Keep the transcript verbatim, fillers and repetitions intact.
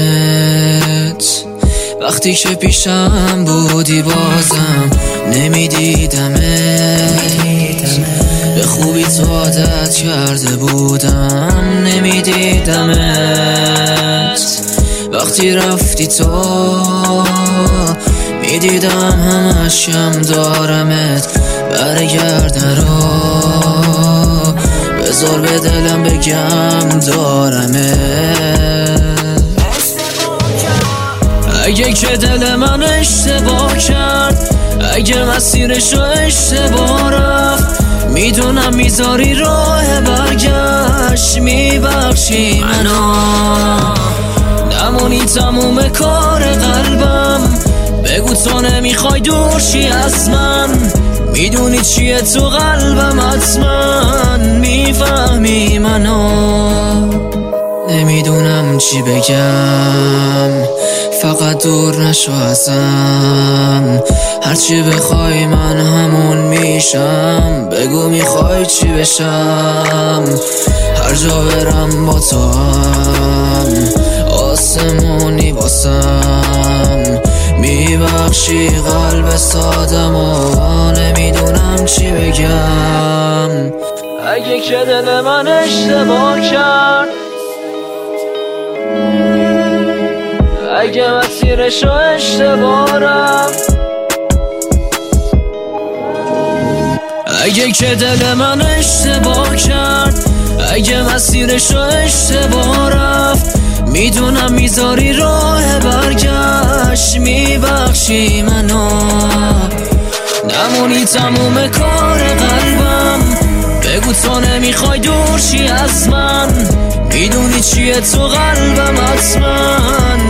وقتی که پیشم بودی بازم نمیدیدمت، به خوبی تو عادت کرده بودم نمیدیدمت. وقتی رفتی تو میدیدم همش کم دارمت، برگردن رو بذار به دلم بگم دارمت. اگه که دل من اشتباه کرد، اگه مسیرشو اشتباه رفت، میدونم میذاری راه برگشت، میبخشی منو نمونی تموم کار قلبم. بگو تو نمیخوای دورشی از من، میدونی چیه تو قلبم حتما میفهمی منو. نمیدونم چی بگم، فقط دور نشو ازم، هرچی بخوای من همون میشم. بگو میخوای چی بشم، هر جا برم با تو هم آسمونی باسم. میبخشی قلب سادم و نمیدونم چی بگم. اگه که دل من اشتباه کرد، اگه مسیرشو اشتباه رفت، اگه که دل من اشتباه کرد، اگه مسیرشو اشتباه رفت، میدونم میذاری راه برگشت، میبخشی منو نمونی تموم کار قلبم. بگو تو نمیخوای دورشی از من، میدونی چیه تو قلبم حتما